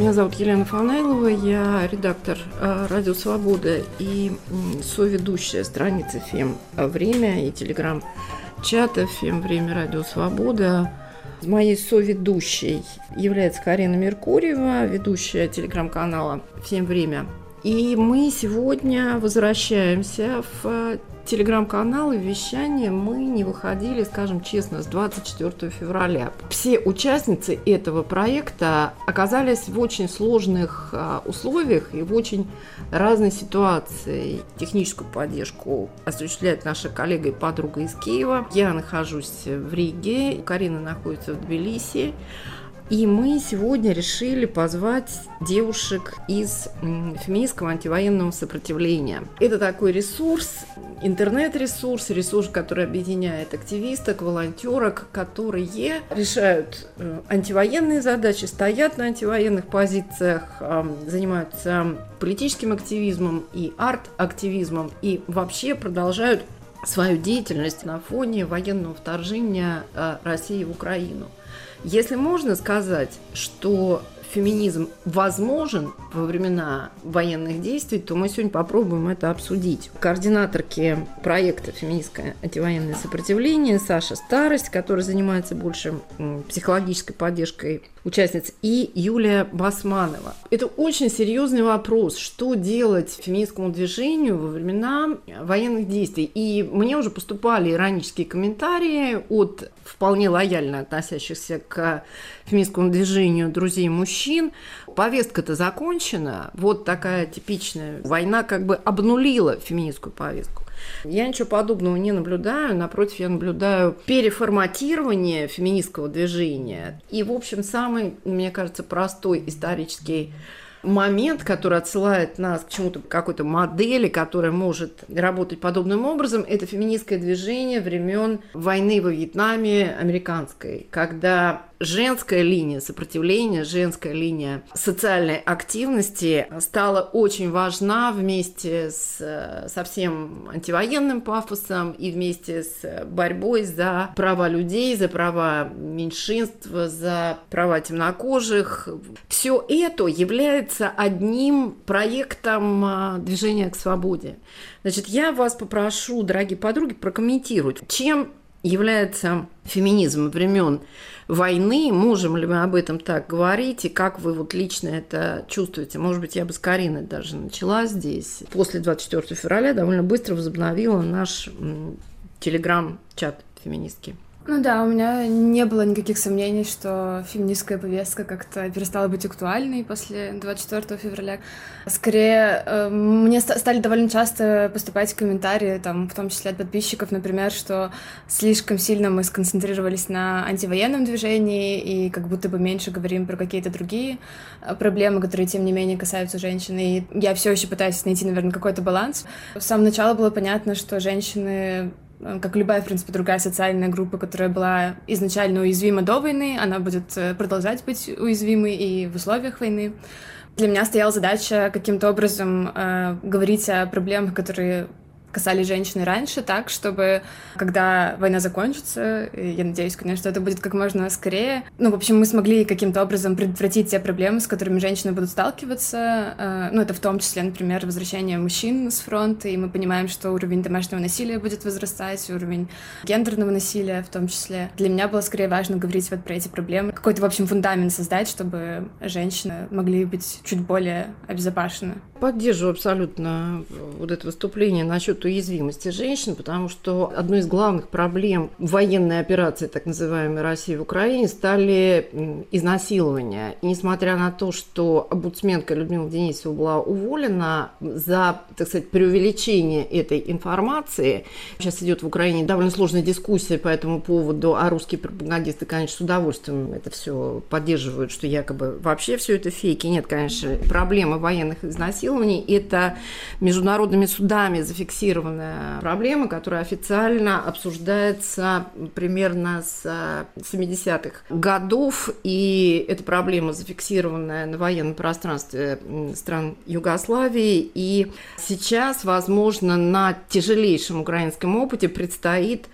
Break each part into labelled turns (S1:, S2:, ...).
S1: Меня зовут Елена Фанайлова, я редактор «Радио Свобода» и соведущая страницы ФЕМ «Время» и телеграм-чата ФЕМ «Время», «Радио Свобода». Моей соведущей является Карина Меркурьева, ведущая телеграм-канала «ФЕМ Время». И мы сегодня возвращаемся в телеграм-канал и вещание. Мы не выходили, скажем честно, с 24 февраля. Все участницы этого проекта оказались в очень сложных условиях и в очень разной ситуации. Техническую поддержку осуществляет наша коллега и подруга из Киева. Я нахожусь в Риге, Карина находится в Тбилиси. И мы сегодня решили позвать девушек из феминистского антивоенного сопротивления. Это такой ресурс, интернет-ресурс, который объединяет активисток, волонтерок, которые решают антивоенные задачи, стоят на антивоенных позициях, занимаются политическим активизмом и арт-активизмом и вообще продолжают свою деятельность на фоне военного вторжения России в Украину. Если можно сказать, что феминизм возможен во времена военных действий, то мы сегодня попробуем это обсудить. Координаторки проекта «Феминистское антивоенное сопротивление» Саша Старость, которая занимается больше психологической поддержкой участниц, и Юлия Басманова. Это очень серьезный вопрос, что делать феминистскому движению во времена военных действий. И мне уже поступали иронические комментарии от вполне лояльно относящихся к феминистскому движению друзей мужчин. Повестка-то закончена. Вот такая типичная война как бы обнулила феминистскую повестку. Я ничего подобного не наблюдаю. Напротив, я наблюдаю переформатирование феминистского движения. И, в общем, самый, мне кажется, простой исторический момент, который отсылает нас к чему-то, к какой-то модели, которая может работать подобным образом, это феминистское движение времен войны во Вьетнаме американской, когда женская линия сопротивления, женская линия социальной активности стала очень важна вместе со всем антивоенным пафосом и вместе с борьбой за права людей, за права меньшинств, за права темнокожих. Все это является одним проектом движения к свободе. Значит, я вас попрошу, дорогие подруги, прокомментировать, чем является феминизм времен войны, можем ли мы об этом так говорить, и как вы вот лично это чувствуете? Может быть, я бы с Кариной даже начала здесь. После 24 февраля довольно быстро возобновила наш телеграм-чат феминистский.
S2: Ну да, у меня не было никаких сомнений, что феминистская повестка как-то перестала быть актуальной после 24 февраля. Скорее, мне стали довольно часто поступать комментарии, там, в том числе от подписчиков, например, что слишком сильно мы сконцентрировались на антивоенном движении и как будто бы меньше говорим про какие-то другие проблемы, которые, тем не менее, касаются женщин. И я все еще пытаюсь найти, наверное, какой-то баланс. С самого начала было понятно, что женщины, как любая, в принципе, другая социальная группа, которая была изначально уязвима до войны, она будет продолжать быть уязвимой и в условиях войны. Для меня стояла задача каким-то образом говорить о проблемах, которые касались женщины раньше, так, чтобы, когда война закончится, я надеюсь, конечно, что это будет как можно скорее, в общем, мы смогли каким-то образом предотвратить те проблемы, с которыми женщины будут сталкиваться. Это в том числе, например, возвращение мужчин с фронта, и мы понимаем, что уровень домашнего насилия будет возрастать, уровень гендерного насилия в том числе. Для меня было скорее важно говорить вот про эти проблемы, какой-то, в общем, фундамент создать, чтобы женщины могли быть чуть более обезопасены.
S1: Поддерживаю абсолютно вот это выступление насчет уязвимости женщин, потому что одной из главных проблем военной операции, так называемой, России в Украине, стали изнасилования. И несмотря на то, что омбудсменка Людмила Денисова была уволена за, так сказать, преувеличение этой информации, сейчас идет в Украине довольно сложная дискуссия по этому поводу, а русские пропагандисты, конечно, с удовольствием это все поддерживают, что якобы вообще все это фейки. Нет, конечно, проблема военных изнасилований – это международными судами зафиксированная проблема, которая официально обсуждается примерно с 70-х годов, и эта проблема зафиксированная на военном пространстве стран Югославии, и сейчас, возможно, на тяжелейшем украинском опыте предстоит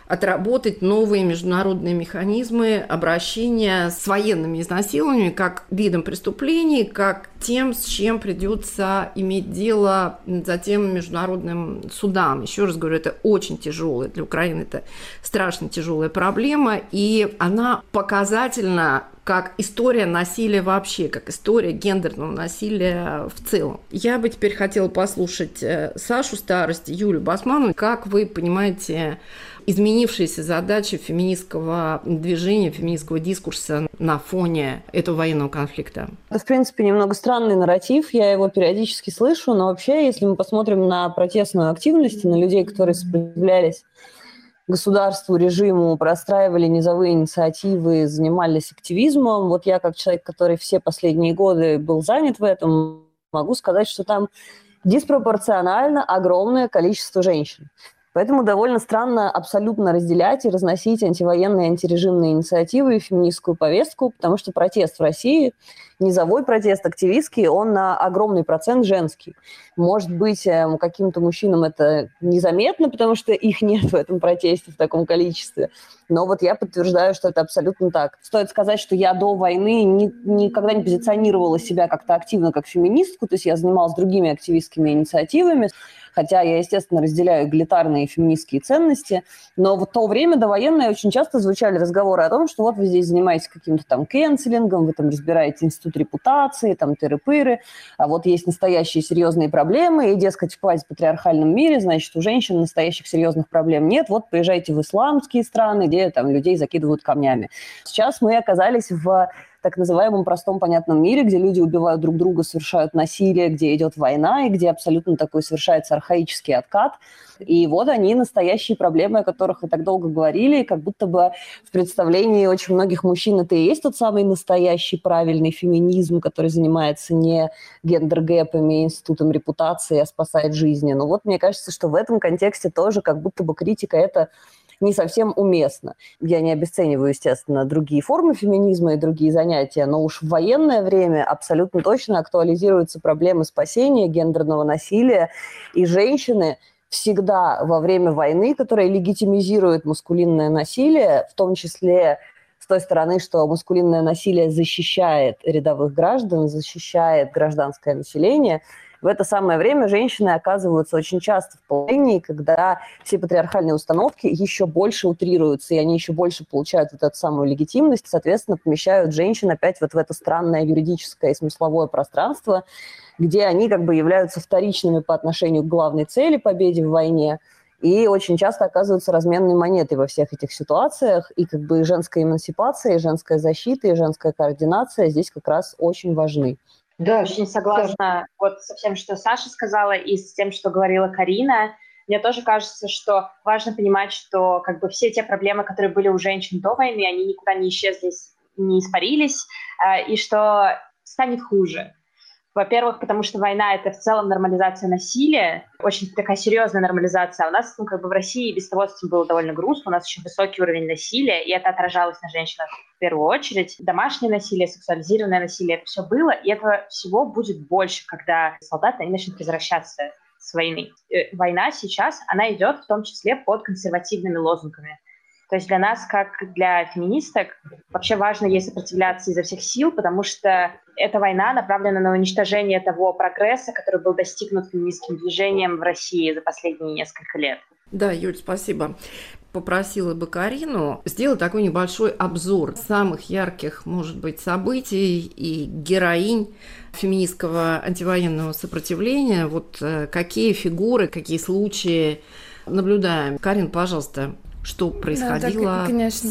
S1: отработать новые международные механизмы обращения с военными изнасилованиями как видом преступлений, как тем, с чем придется иметь дело затем международным судам. Еще раз говорю, это очень тяжелое для Украины, это страшно тяжелая проблема, и она показательна как история насилия вообще, как история гендерного насилия в целом. Я бы теперь хотела послушать Сашу Старость, Юлю Басманову. Как вы понимаете изменившиеся задачи феминистского движения, феминистского дискурса на фоне этого военного конфликта?
S3: Это, в принципе, немного странный нарратив, я его периодически слышу, но вообще, если мы посмотрим на протестную активность, на людей, которые сопротивлялись государству, режиму, простраивали низовые инициативы, занимались активизмом. Вот я, как человек, который все последние годы был занят в этом, могу сказать, что там диспропорционально огромное количество женщин. Поэтому довольно странно абсолютно разделять и разносить антивоенные, антирежимные инициативы и феминистскую повестку, потому что протест в России, низовой протест, активистский, он на огромный процент женский. Может быть, каким-то мужчинам это незаметно, потому что их нет в этом протесте в таком количестве. Но вот я подтверждаю, что это абсолютно так. Стоит сказать, что я до войны никогда не позиционировала себя как-то активно как феминистку, то есть я занималась другими активистскими инициативами, хотя я, естественно, разделяю эгалитарные феминистские ценности, но в то время довоенное очень часто звучали разговоры о том, что вот вы здесь занимаетесь каким-то там кэнселингом, вы там разбираете институт репутации, там тыры-пыры, а вот есть настоящие серьезные проблемы, и, дескать, в квазипатриархальном мире, значит, у женщин настоящих серьезных проблем нет, вот приезжайте в исламские страны, где там людей закидывают камнями. Сейчас мы оказались в так называемом простом понятном мире, где люди убивают друг друга, совершают насилие, где идет война и где абсолютно такой совершается архаический откат. И вот они, настоящие проблемы, о которых вы так долго говорили, как будто бы в представлении очень многих мужчин это и есть тот самый настоящий правильный феминизм, который занимается не гендер-гэпами, институтом репутации, а спасает жизни. Но вот мне кажется, что в этом контексте тоже как будто бы критика это не совсем уместно. Я не обесцениваю, естественно, другие формы феминизма и другие занятия, но уж в военное время абсолютно точно актуализируются проблемы спасения, гендерного насилия, и женщины всегда во время войны, которая легитимизирует маскулинное насилие, в том числе с той стороны, что маскулинное насилие защищает рядовых граждан, защищает гражданское население, в это самое время женщины оказываются очень часто в положении, когда все патриархальные установки еще больше утрируются, и они еще больше получают вот эту самую легитимность, соответственно, помещают женщин опять вот в это странное юридическое и смысловое пространство, где они как бы являются вторичными по отношению к главной цели – победе в войне, и очень часто оказываются разменной монетой во всех этих ситуациях, и как бы женская эмансипация, и женская защита, и женская координация здесь как раз очень важны.
S4: Да, очень согласна вот со всем, что Саша сказала, и с тем, что говорила Карина. Мне тоже кажется, что важно понимать, что как бы все те проблемы, которые были у женщин до войны, они никуда не исчезли, не испарились, и что станет хуже. Во-первых, потому что война — это в целом нормализация насилия, очень такая серьезная нормализация. У нас, как бы в России без того с этим было довольно грустно, у нас очень высокий уровень насилия, и это отражалось на женщинах в первую очередь. Домашнее насилие, сексуализированное насилие — это все было, и этого всего будет больше, когда солдаты они начнут возвращаться с войны. Война сейчас, она идет в том числе под консервативными лозунгами. То есть для нас, как для феминисток, вообще важно ей сопротивляться изо всех сил, потому что эта война направлена на уничтожение того прогресса, который был достигнут феминистским движением в России за последние несколько лет.
S1: Да, Юль, спасибо. Попросила бы Карину сделать такой небольшой обзор самых ярких, может быть, событий и героинь феминистского антивоенного сопротивления. Вот какие фигуры, какие случаи наблюдаем. Карин, пожалуйста. Что происходило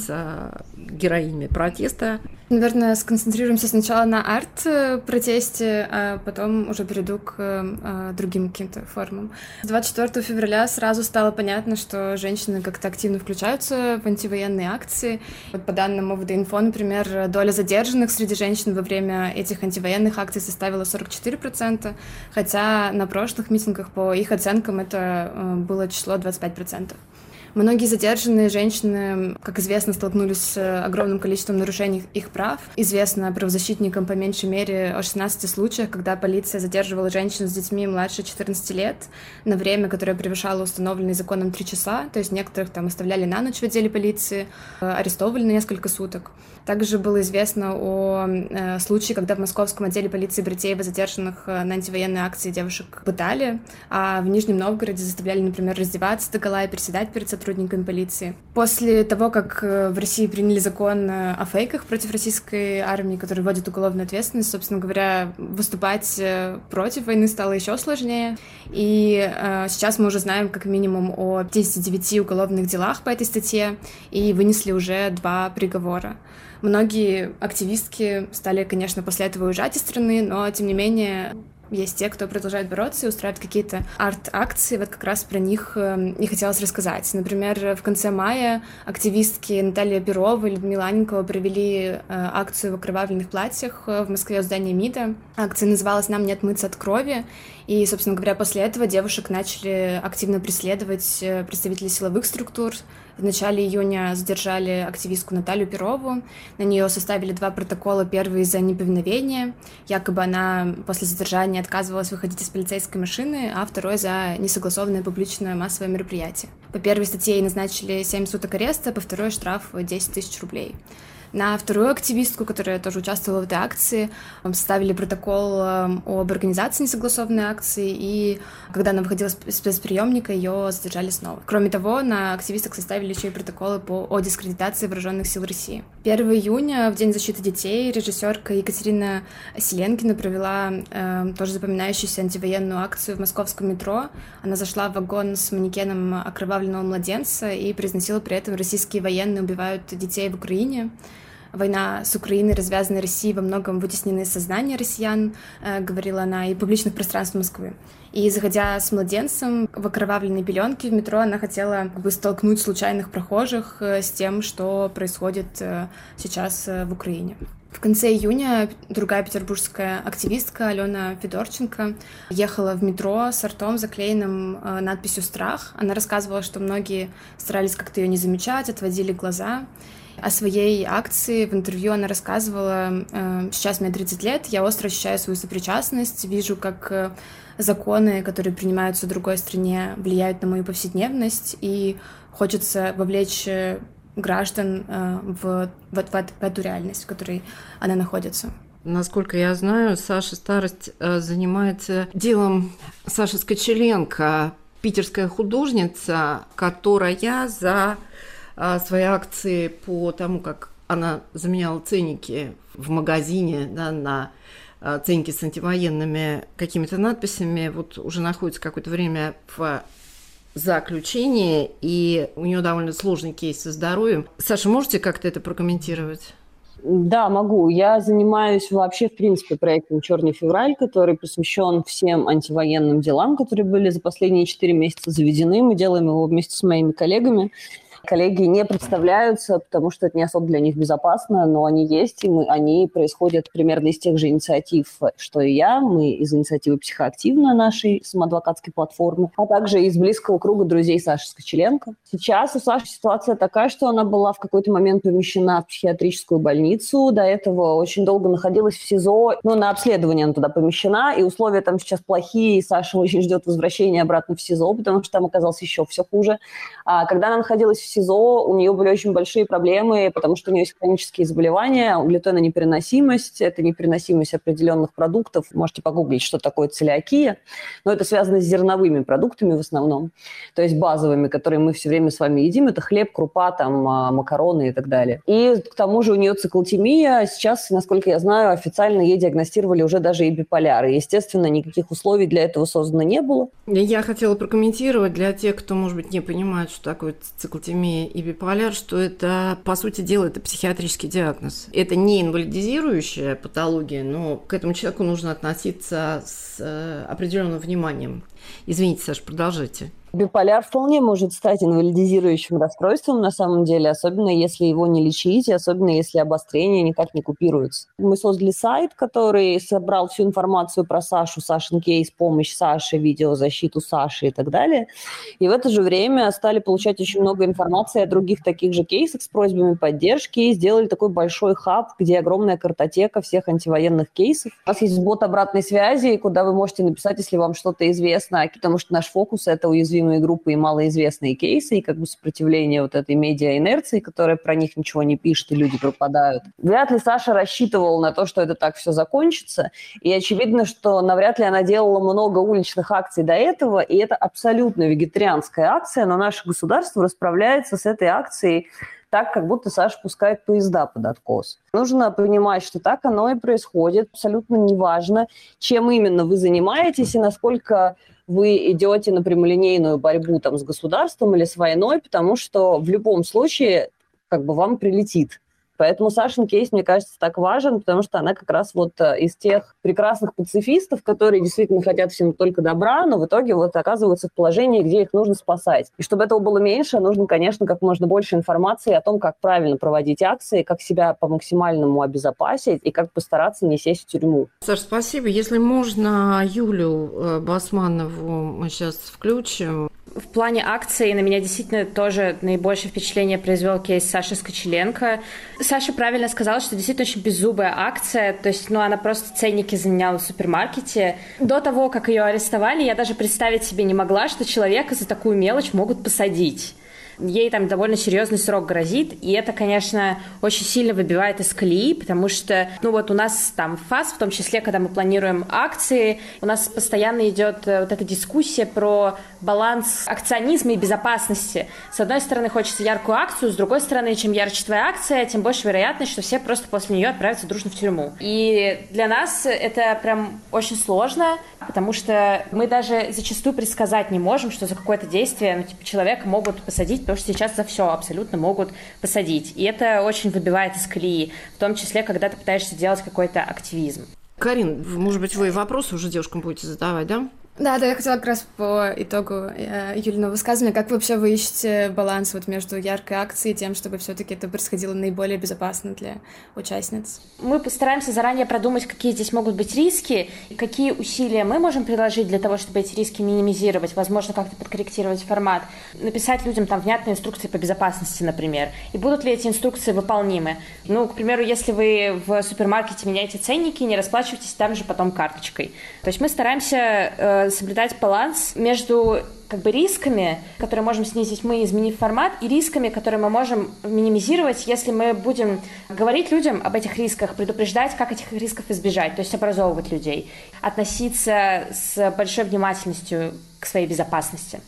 S1: с героинями протеста?
S2: Наверное, сконцентрируемся сначала на арт-протесте, а потом уже перейду к другим каким-то формам. С 24 февраля сразу стало понятно, что женщины как-то активно включаются в антивоенные акции. Вот по данным ОВД-инфо, например, доля задержанных среди женщин во время этих антивоенных акций составила 44%, хотя на прошлых митингах, по их оценкам, это было число 25%. Многие задержанные женщины, как известно, столкнулись с огромным количеством нарушений их прав. Известно правозащитникам по меньшей мере о 16 случаях, когда полиция задерживала женщин с детьми младше 14 лет на время, которое превышало установленные законом 3 часа, то есть некоторых там оставляли на ночь в отделе полиции, арестовывали на несколько суток. Также было известно о случае, когда в московском отделе полиции Братеева задержанных на антивоенной акции девушек пытали, а в Нижнем Новгороде заставляли, например, раздеваться догола и приседать перед сотрудниками полиции. После того, как в России приняли закон о фейках против российской армии, который вводит уголовную ответственность, собственно говоря, выступать против войны стало еще сложнее. И сейчас мы уже знаем как минимум о 59 уголовных делах по этой статье и вынесли уже 2 приговора. Многие активистки стали, конечно, после этого уезжать из страны, но, тем не менее, есть те, кто продолжает бороться и устраивает какие-то арт-акции. Вот как раз про них и хотелось рассказать. Например, в конце мая активистки Наталья Перова и Людмила Анненкова провели акцию в окровавленных платьях в Москве у здания МИДа. Акция называлась «Нам не отмыться от крови». И, собственно говоря, после этого девушек начали активно преследовать представители силовых структур. В начале июня задержали активистку Наталью Перову. На нее составили 2 протокола. Первый за неповиновение. Якобы она после задержания отказывалась выходить из полицейской машины, а второй за несогласованное публичное массовое мероприятие. По первой статье ей назначили 7 суток ареста, по второй штраф 10 тысяч рублей. На вторую активистку, которая тоже участвовала в этой акции, составили протокол об организации несогласованной акции, и когда она выходила из спецприемника, ее задержали снова. Кроме того, на активисток составили еще и протоколы о дискредитации вооруженных сил России. 1 июня, в День защиты детей, режиссерка Екатерина Селенкина провела тоже запоминающуюся антивоенную акцию в московском метро. Она зашла в вагон с манекеном окровавленного младенца и произносила при этом: «Российские военные убивают детей в Украине». Война с Украиной, развязанная Россией, во многом вытеснена из сознания россиян, говорила она, и публичных пространств Москвы. И, заходя с младенцем в окровавленной пеленке в метро, она хотела столкнуть случайных прохожих с тем, что происходит сейчас в Украине. В конце июня другая петербургская активистка Алена Федорченко ехала в метро с ртом, заклеенным надписью «Страх». Она рассказывала, что многие старались как-то ее не замечать, отводили глаза. О своей акции в интервью она рассказывала: «Сейчас мне 30 лет, я остро ощущаю свою сопричастность, вижу, как законы, которые принимаются в другой стране, влияют на мою повседневность, и хочется вовлечь граждан в эту реальность, в которой она находится».
S1: Насколько я знаю, Саша Старость занимается делом Саши Скочеленко, питерская художница, которая за свои акции по тому, как она заменяла ценники в магазине, да, на ценники с антивоенными какими-то надписями, вот уже находится какое-то время в заключении, и у нее довольно сложный кейс со здоровьем. Саша, можете как-то это прокомментировать?
S3: Да, могу. Я занимаюсь вообще, в принципе, проектом «Черный февраль», который посвящен всем антивоенным делам, которые были за последние 4 месяца заведены. Мы делаем его вместе с моими коллегами. Коллеги не представляются, потому что это не особо для них безопасно, но они есть, и они происходят примерно из тех же инициатив, что и я. Мы из инициативы «Психоактивна», нашей самоадвокатской платформы, а также из близкого круга друзей Саши Скочеленко. Сейчас у Саши ситуация такая, что она была в какой-то момент помещена в психиатрическую больницу. До этого очень долго находилась в СИЗО. Но на обследование она туда помещена, и условия там сейчас плохие, и Саша очень ждет возвращения обратно в СИЗО, потому что там оказалось еще все хуже. А когда она находилась в СИЗО, у нее были очень большие проблемы, потому что у нее есть хронические заболевания, глютеноneпереносимость, это непереносимость определенных продуктов. Можете погуглить, что такое целиакия, но это связано с зерновыми продуктами в основном, то есть базовыми, которые мы все время с вами едим. Это хлеб, крупа, там, макароны и так далее. И к тому же у нее циклотемия. Сейчас, насколько я знаю, официально ей диагностировали уже даже и биполяр. И, естественно, никаких условий для этого создано не было.
S1: Я хотела прокомментировать для тех, кто, может быть, не понимает, что такое циклотемия и биполяр, что это, по сути дела, это психиатрический диагноз. Это не инвалидизирующая патология, но к этому человеку нужно относиться с определенным вниманием. Извините, Саша, продолжайте.
S3: Биполяр вполне может стать инвалидизирующим расстройством на самом деле, особенно если его не лечить, и особенно если обострение никак не купируется. Мы создали сайт, который собрал всю информацию про Сашу, Сашин кейс, помощь Саше, видеозащиту Саши и так далее. И в это же время стали получать очень много информации о других таких же кейсах с просьбами поддержки и сделали такой большой хаб, где огромная картотека всех антивоенных кейсов. У нас есть бот обратной связи, куда вы можете написать, если вам что-то известно, потому что наш фокус – это уязвимые группы и малоизвестные кейсы, и как бы сопротивление вот этой медиа-инерции, которая про них ничего не пишет, и люди пропадают. Вряд ли Саша рассчитывал на то, что это так все закончится, и очевидно, что навряд ли она делала много уличных акций до этого, и это абсолютно вегетарианская акция, но наше государство расправляется с этой акцией так, как будто Саша пускает поезда под откос. Нужно понимать, что так оно и происходит. Абсолютно неважно, чем именно вы занимаетесь и насколько вы идете на прямолинейную борьбу там, с государством или с войной, потому что в любом случае как бы вам прилетит. Поэтому Сашин кейс, мне кажется, так важен, потому что она как раз вот из тех прекрасных пацифистов, которые действительно хотят всем только добра, но в итоге вот оказываются в положении, где их нужно спасать. И чтобы этого было меньше, нужно, конечно, как можно больше информации о том, как правильно проводить акции, как себя по максимальному обезопасить и как постараться не сесть в тюрьму.
S1: Саш, спасибо. Если можно, Юлю Басманову мы сейчас включим.
S5: В плане акций на меня действительно тоже наибольшее впечатление произвел кейс Саши Скочеленко. Саша правильно сказала, что действительно очень беззубая акция, то есть, она просто ценники заменяла в супермаркете. До того, как ее арестовали, я даже представить себе не могла, что человека за такую мелочь могут посадить. Ей там довольно серьезный срок грозит, и это, конечно, очень сильно выбивает из колеи, потому что, у нас там ФАС, в том числе, когда мы планируем акции, у нас постоянно идет вот эта дискуссия про баланс акционизма и безопасности. С одной стороны, хочется яркую акцию, с другой стороны, чем ярче твоя акция, тем больше вероятность, что все просто после нее отправятся дружно в тюрьму. И для нас это прям очень сложно, потому что мы даже зачастую предсказать не можем, что за какое-то действие человека могут посадить, потому что сейчас за все абсолютно могут посадить. И это очень выбивает из колеи, в том числе, когда ты пытаешься делать какой-то активизм.
S1: Карин, может быть, вы вопросы уже девушкам будете задавать, да?
S2: Да, я хотела как раз по итогу Юлиного высказывания, как вообще вы ищете баланс вот между яркой акцией и тем, чтобы все-таки это происходило наиболее безопасно для участниц?
S5: Мы постараемся заранее продумать, какие здесь могут быть риски, какие усилия мы можем приложить для того, чтобы эти риски минимизировать, возможно, как-то подкорректировать формат, написать людям там внятные инструкции по безопасности, например. И будут ли эти инструкции выполнимы? К примеру, если вы в супермаркете меняете ценники, не расплачивайтесь там же потом карточкой. То есть мы стараемся соблюдать баланс между рисками, которые можем снизить мы, изменив формат, и рисками, которые мы можем минимизировать, если мы будем говорить людям об этих рисках, предупреждать, как этих рисков избежать, то есть образовывать людей, относиться с большой внимательностью к своей безопасности.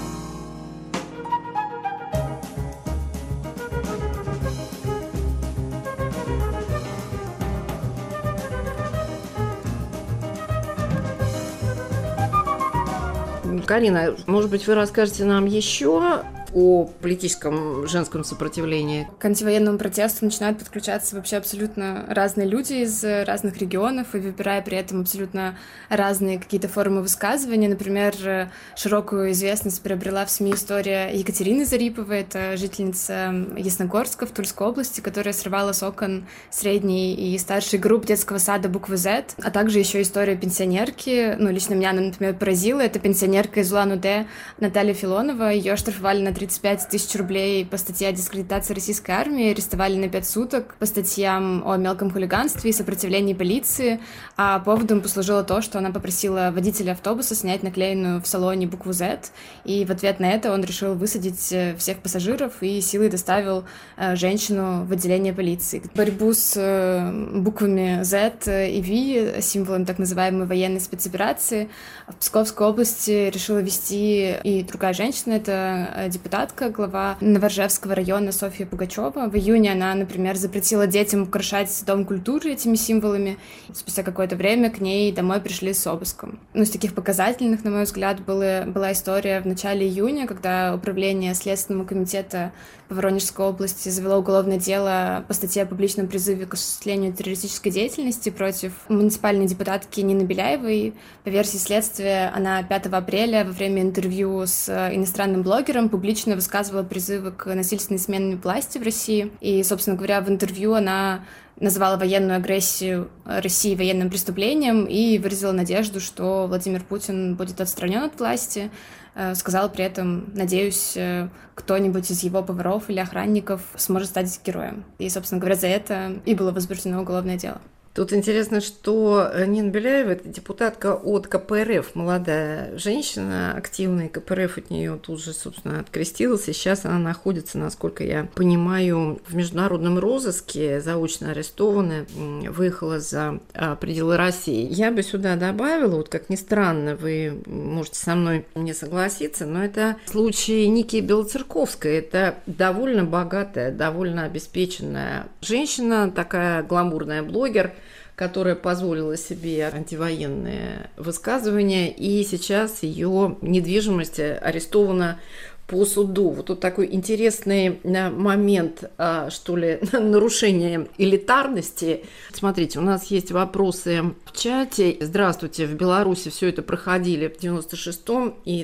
S1: Карина, может быть, вы расскажете нам еще о политическом женском сопротивлении?
S2: К антивоенному протесту начинают подключаться вообще абсолютно разные люди из разных регионов, и выбирая при этом абсолютно разные какие-то формы высказывания. Например, широкую известность приобрела в СМИ история Екатерины Зариповой, это жительница Ясногорска в Тульской области, которая срывала с окон средней и старшей групп детского сада буквы Z, а также еще история пенсионерки, лично меня она, например, поразила, это пенсионерка из Улан-Удэ Наталья Филонова, ее оштрафовали на 35 тысяч рублей по статье о дискредитации российской армии, арестовали на 5 суток по статьям о мелком хулиганстве и сопротивлении полиции, а поводом послужило то, что она попросила водителя автобуса снять наклеенную в салоне букву Z, и в ответ на это он решил высадить всех пассажиров и силой доставил женщину в отделение полиции. Борьбу с буквами Z и V, символом так называемой военной спецоперации, в Псковской области решила вести и другая женщина, это депутат депутатка, глава Новоржевского района Софья Пугачева. В июне она, например, запретила детям украшать Дом культуры этими символами. Спустя какое-то время к ней домой пришли с обыском. Из таких показательных, на мой взгляд, была история в начале июня, когда Управление Следственного комитета по Воронежской области завело уголовное дело по статье о публичном призыве к осуществлению террористической деятельности против муниципальной депутатки Нины Беляевой. По версии следствия, она 5 апреля во время интервью с иностранным блогером публично высказывала призывы к насильственной смене власти в России. И, собственно говоря, в интервью она назвала военную агрессию России военным преступлением и выразила надежду, что Владимир Путин будет отстранен от власти. Сказала при этом: надеюсь, кто-нибудь из его поваров или охранников сможет стать героем. И, собственно говоря, за это и было возбуждено уголовное дело.
S1: Тут интересно, что Нина Беляева – это депутатка от КПРФ, молодая женщина, активная. КПРФ от нее тут же, собственно, открестилась. И сейчас она находится, насколько я понимаю, в международном розыске, заочно арестованная, выехала за пределы России. Я бы сюда добавила, вот как ни странно, вы можете со мной не согласиться, но это случай Ники Белоцерковской. Это довольно богатая, довольно обеспеченная женщина, такая гламурная блогер, которая позволила себе антивоенные высказывания, и сейчас ее недвижимость арестована по суду. Вот тут такой интересный момент, что ли, нарушения элитарности. Смотрите, у нас есть вопросы в чате. Здравствуйте, в Беларуси все это проходили в 96-м и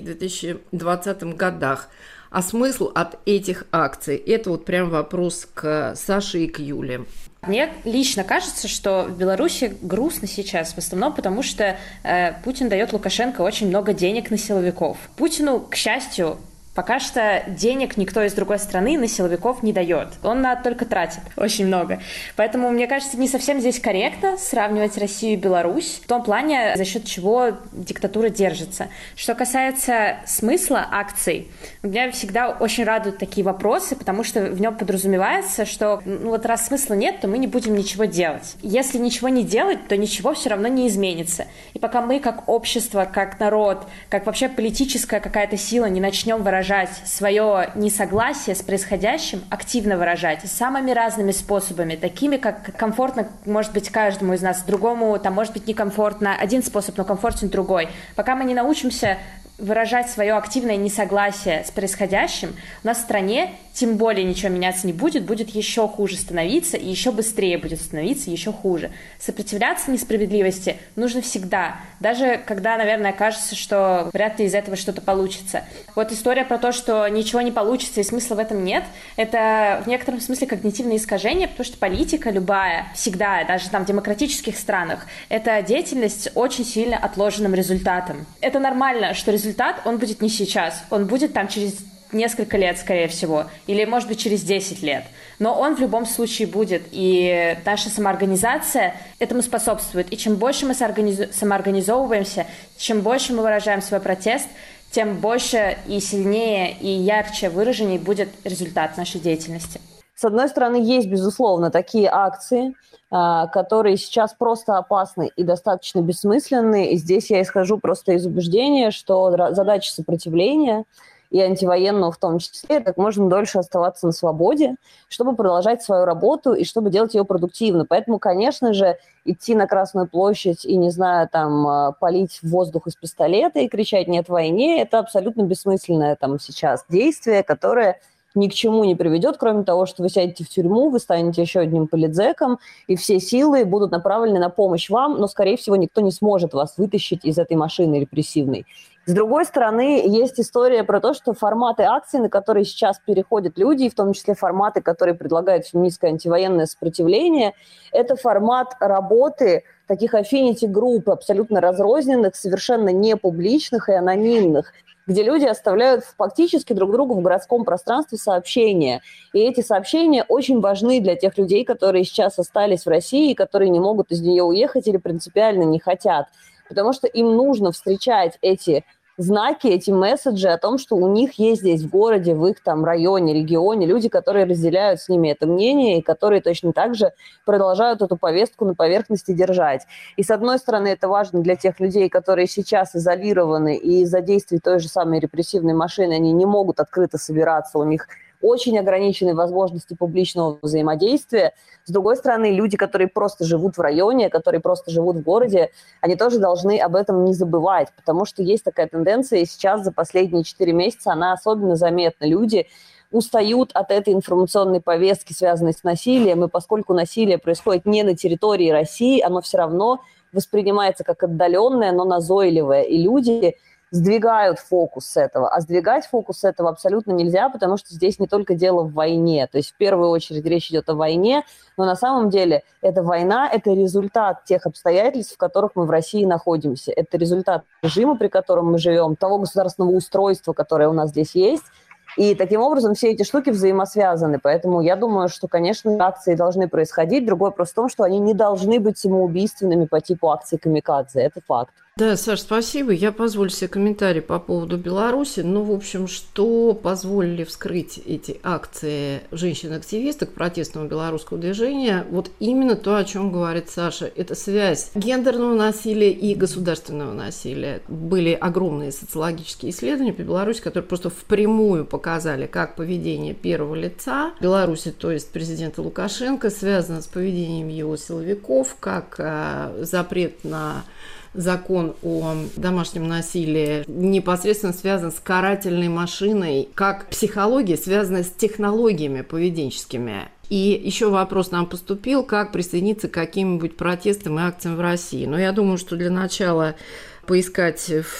S1: 2020 годах. А смысл от этих акций? Это вот прям вопрос к Саше и к Юле.
S5: Мне лично кажется, что в Беларуси грустно сейчас, в основном потому, что Путин дает Лукашенко очень много денег на силовиков. Путину, к счастью, пока что денег никто из другой страны на силовиков не дает. Он только тратит очень много. Поэтому, мне кажется, не совсем здесь корректно сравнивать Россию и Беларусь в том плане, за счет чего диктатура держится. Что касается смысла акций, меня всегда очень радуют такие вопросы, потому что в нем подразумевается, что вот раз смысла нет, то мы не будем ничего делать. Если ничего не делать, то ничего все равно не изменится. И пока мы как общество, как народ, как вообще политическая какая-то сила не начнем выражать свое несогласие с происходящим, активно выражать самыми разными способами, такими, как комфортно, может быть, каждому из нас, другому, там, может быть, некомфортно один способ, но комфортен другой. Пока мы не научимся выражать свое активное несогласие с происходящим, у нас в стране тем более ничего меняться не будет, будет еще хуже становиться, и еще быстрее будет становиться, еще хуже. Сопротивляться несправедливости нужно всегда, даже когда, наверное, кажется, что вряд ли из этого что-то получится. Вот история про то, что ничего не получится и смысла в этом нет, это в некотором смысле когнитивное искажение, потому что политика любая, всегда, даже там в демократических странах, это деятельность с очень сильно отложенным результатом. Это нормально, что результат, он будет не сейчас, он будет там через несколько лет, скорее всего, или, может быть, через 10 лет. Но он в любом случае будет, и наша самоорганизация этому способствует. И чем больше мы самоорганизовываемся, чем больше мы выражаем свой протест, тем больше и сильнее, и ярче выраженней будет результат нашей деятельности.
S3: С одной стороны, есть, безусловно, такие акции, которые сейчас просто опасны и достаточно бессмысленны. И здесь я исхожу просто из убеждения, что задача сопротивления и антивоенного в том числе, как можно дольше оставаться на свободе, чтобы продолжать свою работу и чтобы делать ее продуктивно. Поэтому, конечно же, идти на Красную площадь и, не знаю, там, палить в воздух из пистолета и кричать «нет войне» – это абсолютно бессмысленное там сейчас действие, которое ни к чему не приведет, кроме того, что вы сядете в тюрьму, вы станете еще одним политзеком, и все силы будут направлены на помощь вам, но, скорее всего, никто не сможет вас вытащить из этой машины репрессивной. С другой стороны, есть история про то, что форматы акций, на которые сейчас переходят люди, и в том числе форматы, которые предлагают феминистское антивоенное сопротивление, это формат работы таких аффинити-групп, абсолютно разрозненных, совершенно не публичных и анонимных, где люди оставляют фактически друг другу в городском пространстве сообщения. И эти сообщения очень важны для тех людей, которые сейчас остались в России, которые не могут из нее уехать или принципиально не хотят. Потому что им нужно встречать эти знаки, эти месседжи о том, что у них есть здесь в городе, в их там районе, регионе люди, которые разделяют с ними это мнение и которые точно так же продолжают эту повестку на поверхности держать. И с одной стороны, это важно для тех людей, которые сейчас изолированы и из-за действий той же самой репрессивной машины они не могут открыто собираться, у них очень ограниченные возможности публичного взаимодействия. С другой стороны, люди, которые просто живут в районе, которые просто живут в городе, они тоже должны об этом не забывать, потому что есть такая тенденция, и сейчас за последние 4 месяца она особенно заметна. Люди устают от этой информационной повестки, связанной с насилием, и поскольку насилие происходит не на территории России, оно все равно воспринимается как отдаленное, но назойливое, и люди сдвигают фокус с этого. А сдвигать фокус с этого абсолютно нельзя, потому что здесь не только дело в войне. То есть в первую очередь речь идет о войне, но на самом деле эта война – это результат тех обстоятельств, в которых мы в России находимся. Это результат режима, при котором мы живем, того государственного устройства, которое у нас здесь есть. И таким образом все эти штуки взаимосвязаны. Поэтому я думаю, что, конечно, акции должны происходить. Другой вопрос в том, что они не должны быть самоубийственными по типу акций камикадзе. Это факт.
S1: Да, Саш, спасибо. Я позволю себе комментарий по поводу Беларуси. Ну, в общем, что позволили вскрыть эти акции женщин-активисток протестного белорусского движения? Вот именно то, о чем говорит Саша. Это связь гендерного насилия и государственного насилия. Были огромные социологические исследования по Беларуси, которые просто впрямую показали, как поведение первого лица Беларуси, то есть президента Лукашенко, связано с поведением его силовиков, как запрет на закон о домашнем насилии непосредственно связан с карательной машиной, как психология связана с технологиями поведенческими. И еще вопрос нам поступил, как присоединиться к каким-нибудь протестам и акциям в России. Но я думаю, что для начала поискать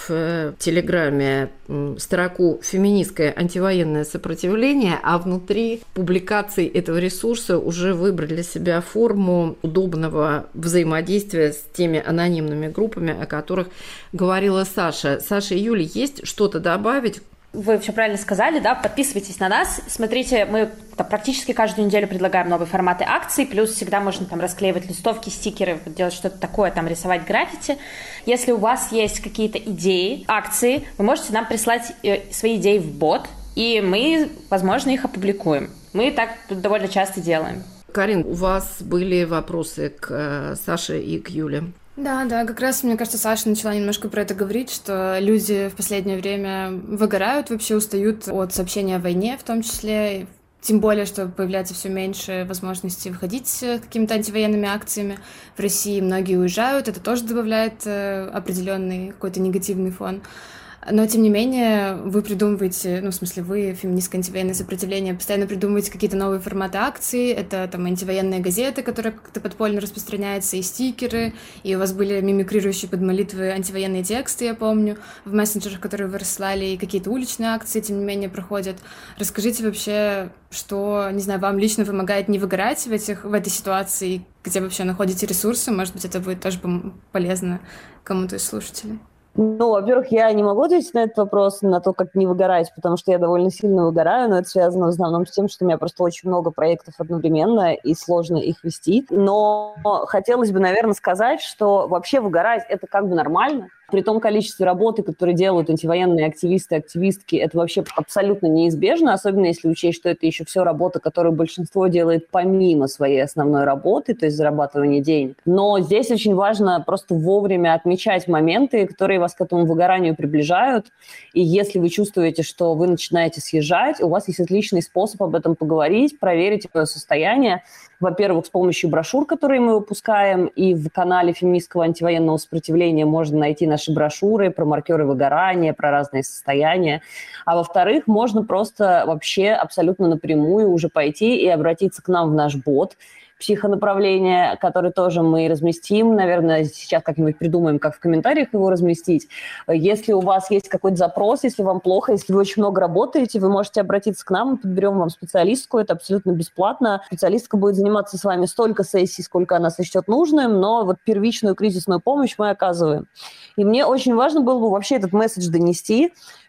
S1: в Телеграме строку «Феминистское антивоенное сопротивление», а внутри публикаций этого ресурса уже выбрать для себя форму удобного взаимодействия с теми анонимными группами, о которых говорила Саша. Саша и Юля, есть что-то добавить?
S5: Вы все правильно сказали, да, подписывайтесь на нас, смотрите, мы практически каждую неделю предлагаем новые форматы акций, плюс всегда можно там расклеивать листовки, стикеры, делать что-то такое, там рисовать граффити. Если у вас есть какие-то идеи, акции, вы можете нам прислать свои идеи в бот, и мы, возможно, их опубликуем. Мы так довольно часто делаем.
S1: Карин, у вас были вопросы к Саше и к Юле?
S2: Да, как раз, мне кажется, Саша начала немножко про это говорить, что люди в последнее время выгорают, вообще устают от сообщения о войне в том числе, тем более, что появляется все меньше возможностей выходить с какими-то антивоенными акциями. В России многие уезжают, это тоже добавляет определенный какой-то негативный фон. Но, тем не менее, вы придумываете, ну, в смысле, вы, феминистское антивоенное сопротивление, постоянно придумываете какие-то новые форматы акций. Это там антивоенная газета, которая как-то подпольно распространяется, и стикеры, и у вас были мимикрирующие под молитвы антивоенные тексты, я помню, в мессенджерах, которые вы рассылали, и какие-то уличные акции, тем не менее, проходят. Расскажите вообще, что, не знаю, вам лично помогает не выгорать в этой ситуации, где вообще находите ресурсы. Может быть, это будет тоже полезно кому-то из слушателей.
S3: Ну, во-первых, я не могу ответить на этот вопрос, на то, как не выгорать, потому что я довольно сильно выгораю, но это связано в основном с тем, что у меня просто очень много проектов одновременно, и сложно их вести. Но хотелось бы, наверное, сказать, что вообще выгорать – это как бы нормально. При том количестве работы, которые делают антивоенные активисты и активистки, это вообще абсолютно неизбежно, особенно если учесть, что это еще все работа, которую большинство делает помимо своей основной работы, то есть зарабатывания денег. Но здесь очень важно просто вовремя отмечать моменты, которые вас к этому выгоранию приближают. И если вы чувствуете, что вы начинаете съезжать, у вас есть отличный способ об этом поговорить, проверить свое состояние. Во-первых, с помощью брошюр, которые мы выпускаем, и в канале феминистского антивоенного сопротивления можно найти наши брошюры про маркеры выгорания, про разные состояния. А во-вторых, можно просто вообще абсолютно напрямую уже пойти и обратиться к нам в наш бот психонаправления, который тоже мы разместим. Наверное, сейчас как-нибудь придумаем, как в комментариях его разместить. Если у вас есть какой-то запрос, если вам плохо, если вы очень много работаете, вы можете обратиться к нам, мы подберем вам специалистку, это абсолютно бесплатно. Специалистка будет заниматься с вами столько сессий, сколько она сочтет нужным, но вот первичную кризисную помощь мы оказываем. И мне очень важно было бы вообще этот месседж донести,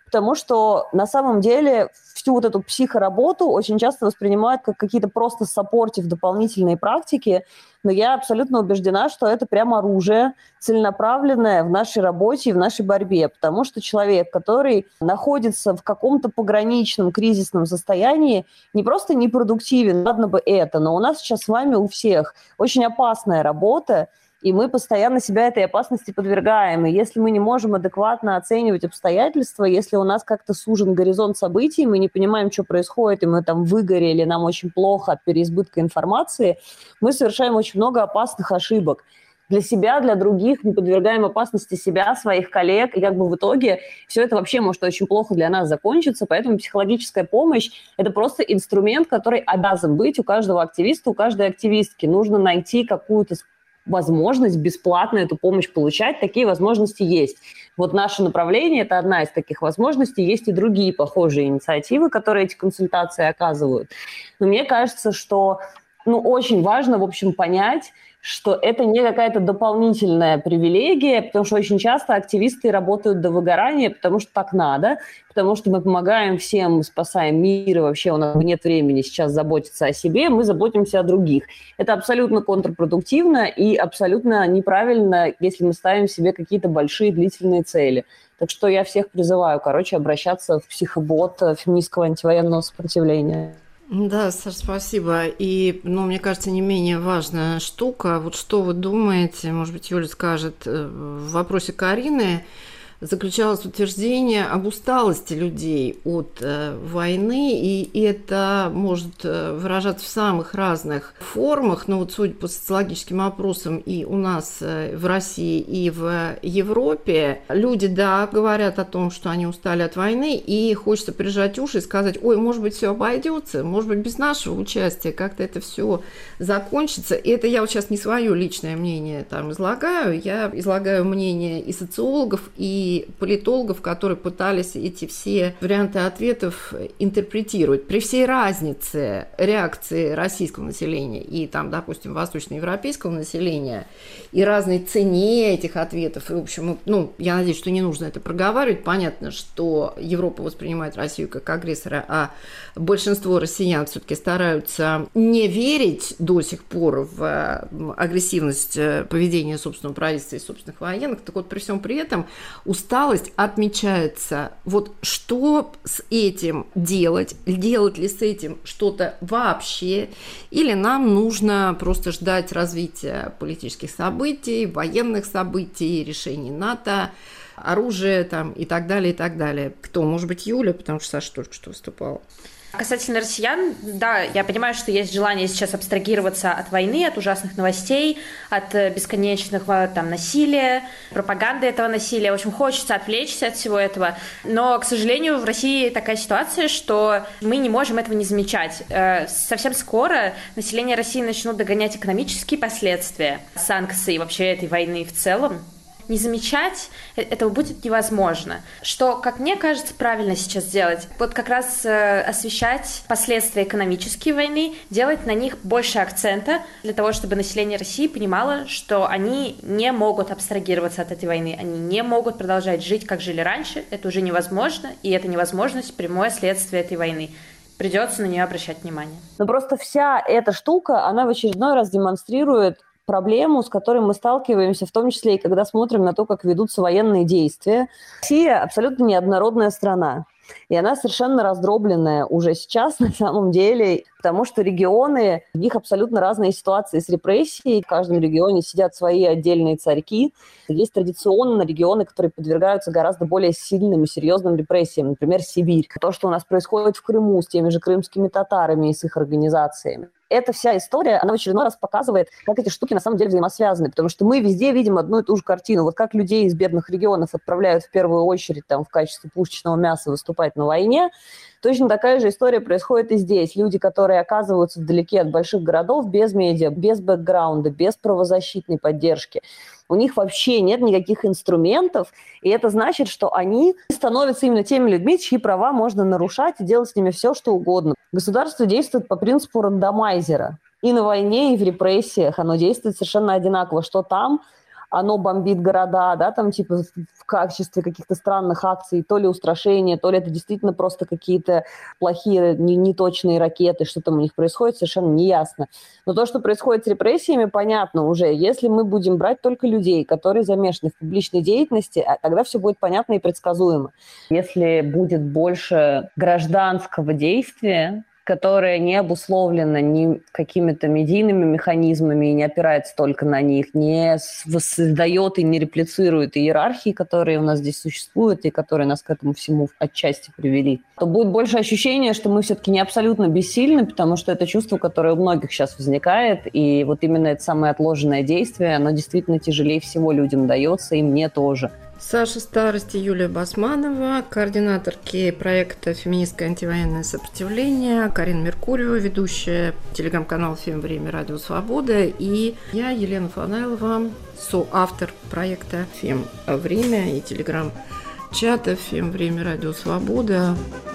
S3: потому что на самом деле всю вот эту психоработу очень часто воспринимают как какие-то просто саппортив, дополнительные практики, но я абсолютно убеждена, что это прям оружие целенаправленное в нашей работе и в нашей борьбе, потому что человек, который находится в каком-то пограничном кризисном состоянии, не просто непродуктивен, ладно бы это, но у нас сейчас с вами у всех очень опасная работа, и мы постоянно себя этой опасности подвергаем. И если мы не можем адекватно оценивать обстоятельства, если у нас как-то сужен горизонт событий, мы не понимаем, что происходит, и мы там выгорели, нам очень плохо от переизбытка информации, мы совершаем очень много опасных ошибок. Для себя, для других, мы подвергаем опасности себя, своих коллег, и как бы в итоге все это вообще может очень плохо для нас закончиться, поэтому психологическая помощь – это просто инструмент, который обязан быть у каждого активиста, у каждой активистки. Нужно найти какую-то возможность бесплатно эту помощь получать. Такие возможности есть. Вот наше направление – это одна из таких возможностей. Есть и другие похожие инициативы, которые эти консультации оказывают. Но мне кажется, что очень важно, в общем, понять, что это не какая-то дополнительная привилегия, потому что очень часто активисты работают до выгорания, потому что так надо, потому что мы помогаем всем, мы спасаем мир, и вообще у нас нет времени сейчас заботиться о себе, мы заботимся о других. Это абсолютно контрпродуктивно и абсолютно неправильно, если мы ставим себе какие-то большие длительные цели. Так что я всех призываю, обращаться в психобот феминистского антивоенного сопротивления.
S1: Да, Саш, спасибо. И, мне кажется, не менее важная штука. Вот что вы думаете, может быть, Юля скажет, в вопросе Карины заключалось утверждение об усталости людей от войны, и это может выражаться в самых разных формах, но вот судя по социологическим опросам и у нас в России, и в Европе, люди, да, говорят о том, что они устали от войны, и хочется прижать уши и сказать: ой, может быть, все обойдется, может быть, без нашего участия как-то это все закончится. И это я вот сейчас не свое личное мнение там излагаю, я излагаю мнение и социологов, и политологов, которые пытались эти все варианты ответов интерпретировать. При всей разнице реакции российского населения и там, допустим, восточноевропейского населения и разной цене этих ответов, и, в общем, я надеюсь, что не нужно это проговаривать. Понятно, что Европа воспринимает Россию как агрессора, а большинство россиян все-таки стараются не верить до сих пор в агрессивность поведения собственного правительства и собственных военных. Так вот, при всем при этом усталость отмечается. Вот что с этим делать? Делать ли с этим что-то вообще? Или нам нужно просто ждать развития политических событий, военных событий, решений НАТО, оружия там, и так далее, и так далее? Кто? Может быть, Юля, потому что Саша только что выступала.
S5: Касательно россиян, да, я понимаю, что есть желание сейчас абстрагироваться от войны, от ужасных новостей, от бесконечного там насилия, пропаганды этого насилия. В общем, хочется отвлечься от всего этого. Но, к сожалению, в России такая ситуация, что мы не можем этого не замечать. Совсем скоро население России начнут догонять экономические последствия санкций вообще этой войны в целом. Не замечать этого будет невозможно. Что, как мне кажется, правильно сейчас делать? Вот как раз освещать последствия экономической войны, делать на них больше акцента для того, чтобы население России понимало, что они не могут абстрагироваться от этой войны, они не могут продолжать жить, как жили раньше. Это уже невозможно, и эта невозможность – прямое следствие этой войны. Придется на нее обращать внимание.
S3: Но просто вся эта штука, она в очередной раз демонстрирует проблему, с которой мы сталкиваемся, в том числе и когда смотрим на то, как ведутся военные действия. Россия абсолютно неоднородная страна. И она совершенно раздробленная уже сейчас на самом деле, потому что регионы, у них абсолютно разные ситуации с репрессией. В каждом регионе сидят свои отдельные царьки. Есть традиционно регионы, которые подвергаются гораздо более сильным и серьезным репрессиям. Например, Сибирь. То, что у нас происходит в Крыму с теми же крымскими татарами и с их организациями. Эта вся история, она в очередной раз показывает, как эти штуки на самом деле взаимосвязаны, потому что мы везде видим одну и ту же картину. Вот как людей из бедных регионов отправляют в первую очередь там, в качестве пушечного мяса выступать на войне, точно такая же история происходит и здесь. Люди, которые оказываются вдалеке от больших городов, без медиа, без бэкграунда, без правозащитной поддержки, у них вообще нет никаких инструментов, и это значит, что они становятся именно теми людьми, чьи права можно нарушать и делать с ними все, что угодно. Государство действует по принципу рандомайзера. И на войне, и в репрессиях оно действует совершенно одинаково. Что там оно бомбит города, да, там типа в качестве каких-то странных акций, то ли устрашения, то ли это действительно просто какие-то плохие, неточные ракеты, что там у них происходит, совершенно неясно. Но то, что происходит с репрессиями, понятно уже. Если мы будем брать только людей, которые замешаны в публичной деятельности, тогда все будет понятно и предсказуемо. Если будет больше гражданского действия, которое не обусловлено ни какими-то медийными механизмами и не опирается только на них, не создает и не реплицирует иерархии, которые у нас здесь существуют и которые нас к этому всему отчасти привели, то будет больше ощущения, что мы все-таки не абсолютно бессильны, потому что это чувство, которое у многих сейчас возникает, и вот именно это самое отложенное действие, оно действительно тяжелее всего людям дается, и мне тоже.
S1: Саша Старость и Юлия Басманова, координаторки проекта «Феминистское антивоенное сопротивление», Карина Меркурьева, ведущая телеграм-канала «Фем. Время. Радио Свобода», и я, Елена Фанайлова, соавтор проекта «Фем. Время» и телеграм-чата «Фем. Время. Радио Свобода».